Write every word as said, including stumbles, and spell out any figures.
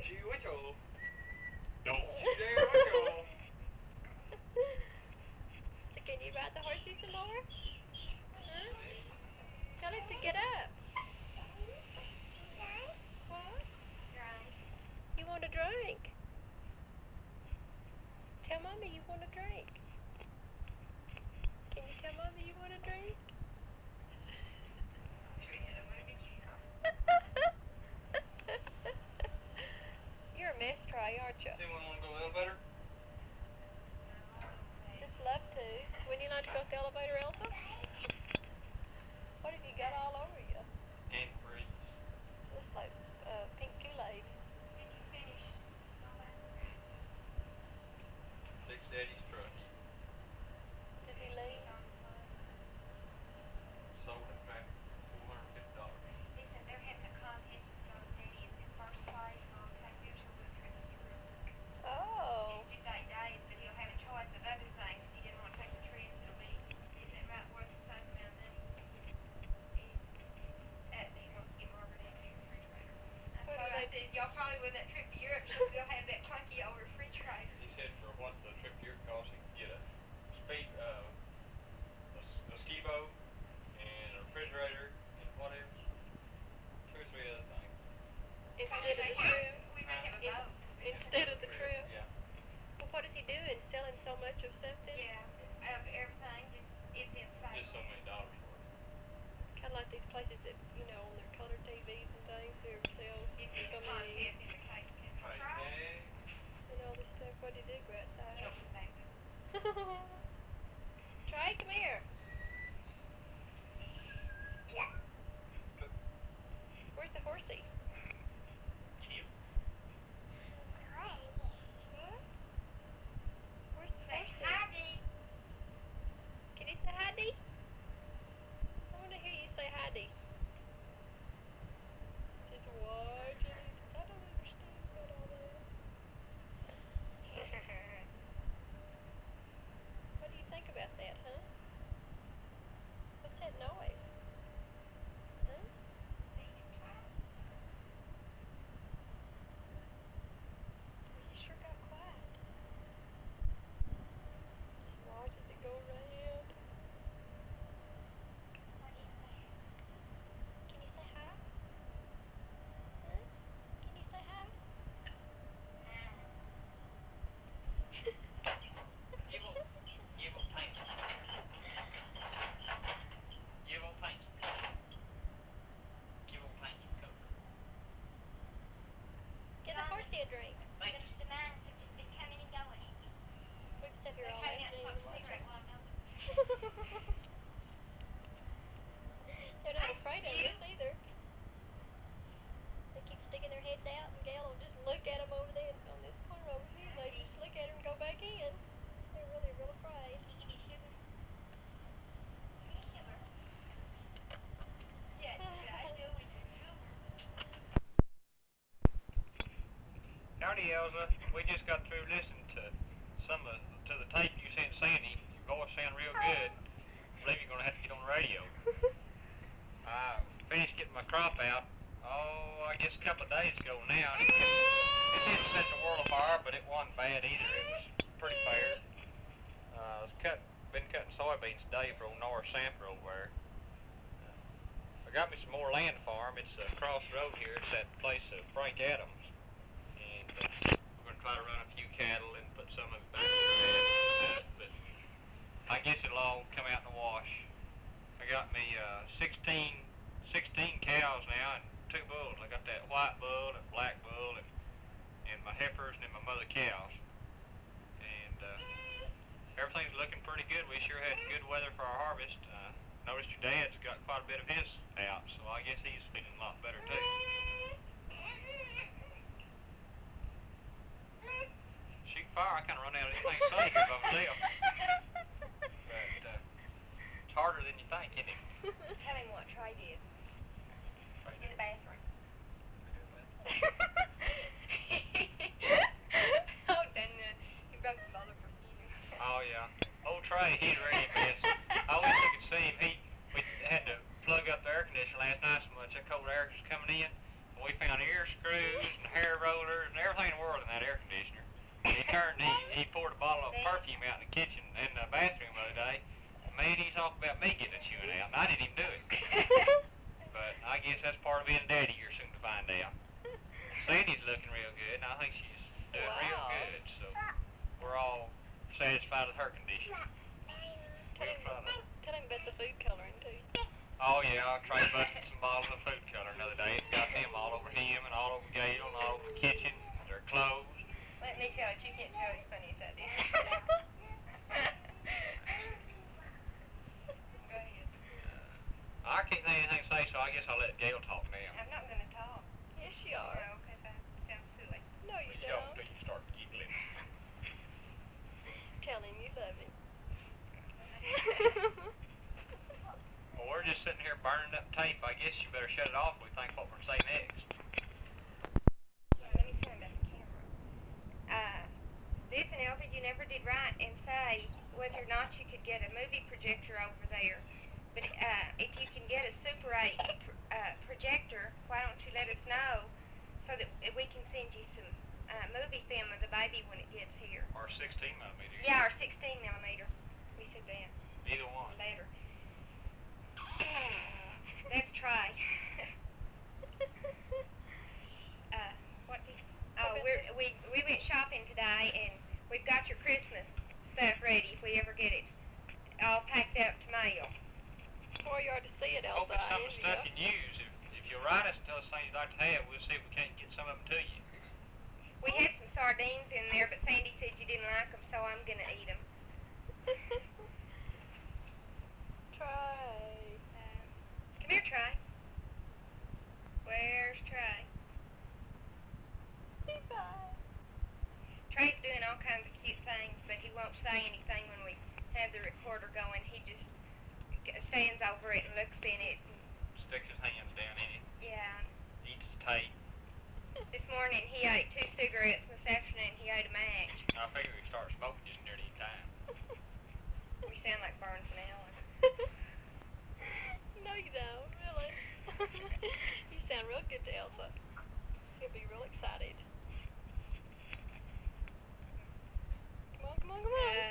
you what you Don't you dare what you So can you ride the horsey some more? Huh? Tell him to get up. What? You want a drink? Tell Mommy you want a drink. Can you tell Mommy you want a drink? You're a mess tray, aren't you? Anyone want to go to the elevator? Just love to. Wouldn't you like to go to the elevator, Elsa? What have you got all over you? Antifreeze. Looks like uh, pink Kool-Aid. Big Daddy's truck. Did he leave? Sold it back four hundred fifty dollars. They said they're having a contest to go steady in first place on Texas with Christmas. Oh. It's just eight days, but he'll have a choice of other things. If he didn't want to take the trip, it'll be, isn't it right worth the same amount of money? Uh, he wants to get Margaret a new refrigerator. I told her, I said, y'all probably with that trip to Europe, she'll still have that clunky old refrigerator. He said for what the trip to Europe cost, he could get a speed, uh, a, a ski boat and a refrigerator and what else? Two or three other things. Instead of the trip? We may have a In, boat. instead of the trip? Yeah. Well, what is he doing? Selling so much of stuff then? Yeah, of everything, just, it's insane. Just so many dollars for it. Kind of like these places that, you know, on their color T Vs and things, whoever sells It's a so contest many, in the case. Okay. and all this stuff. What do you do go outside? You don't back it. Trey, come here. Where's the horsey? Here. What? Where's the Say horsey? hi, Dee. Can you say hi, Dee? I want to hear you say hi, Dee. Just watching. I don't understand about all that. What do you think about that, huh? What's that noise? Huh? Well, you sure got quiet. Just watches it go around. Can you say hi? Huh? Can you say hi? You will, you will paint. You will paint. You will paint some Coke. Get the horsey a drink. Thank you. The mines have just been coming and going. We've sat here They're all coming out and afternoon smoke and watching. cigarette while I'm out. They're not afraid of us either. They keep sticking their heads out, and Gail will just look at them over there on this corner over here. They just look at her and go back in. They're really real afraid. Give me sugar. Give me sugar. Yeah, I do with some sugar. Howdy, Elsa. We just got through listening to some of to the tape you sent Sandy. Your voice sounds real good. I believe you're gonna have to get on the radio. I finished getting my crop out. Oh, I guess a couple of days ago now. And it, it didn't set the world afire, but it wasn't bad either. It was pretty fair. Uh, I was cut, been cutting soybeans today for old Norris Sanford over there. Uh, I got me some more land to farm. It's across the road here. It's that place of Frank Adams. And uh, we're going to try to run a few cattle and put some of it back in the bed. But I guess it'll all come out in the wash. I got me uh, sixteen, sixteen cows now and two bulls. I got that white bull and black bull and, and my heifers and then my mother cows. And uh, everything's looking pretty good. We sure had good weather for our harvest. Uh, noticed your dad's got quite a bit of his out, so I guess he's feeling a lot better too. Shoot fire, I kind of run out of anything to say here by myself. But uh, it's harder than you think, isn't it? Tell him what Trey did. Right In the bathroom. Oh, then uh, he broke the bottle of perfume. Oh yeah. Old Trey, he's ready for this. I wish you could see him. He we had to plug up the air conditioner last night so much that cold air was coming in. We found ear screws and hair rollers and everything in the world in that air conditioner. He turned, he, he poured a bottle of perfume out in the kitchen, in the bathroom the other day. Man, he talked about me getting a chewing out, and I didn't even do it. But I guess that's part of being daddy, you're soon to find out. Sandy's looking real good, and I think she's doing Wow. real good, so we're all satisfied with her condition. Tell him, tell him about the food coloring, too. Oh yeah, I tried busting some bottles of food color another day. It's got them all over him and all over Gail and all over the kitchen, their clothes. Let me tell it, you can't tell as funny as I did. Go ahead. I can't think of anything to say, so I guess I'll let Gail talk now. I'm not going to talk. Yes, you are. No, because I sound silly. No, you You don't. don't till you start giggling. Tell him you love him. Well, we're just sitting here burning up tape. I guess you better shut it off and we think what we're going to say next. Let me turn back the camera. Uh, this and Elsa, you never did write and say whether or not you could get a movie projector over there. But uh, if you can get a Super eight pr uh, projector, why don't you let us know so that we can send you some uh, movie film of the baby when it gets here. Or sixteen millimeter. Yeah, or sixteen millimeter. We said that. Either one. Later. Let's try. uh, what did, oh, we're, we, we went shopping today, and we've got your Christmas stuff ready if we ever get it all packed up to mail. Before you are to see it, Elsa, Hope it's I some envy stuff you. you can use. If, if you'll write us and tell us things you'd like to have, we'll see if we can't get some of them to you. We had some sardines in there, but Sandy said you didn't like them, so I'm going to eat them. Try. Uh, come here, Trey. Where's Trey? Be bye. Trey's doing all kinds of cute things, but he won't say anything when we have the recorder going. He just g- stands over it and looks in it. And, Stick his hands down in it. yeah. Eats tape. This morning he ate two cigarettes, and this afternoon he ate a match. I figure we start smoking just near any time. We sound like Barnes and Allen. No, you don't, really. You sound real good to Elsa. She'll be real excited. Come on, come on, come on. Uh,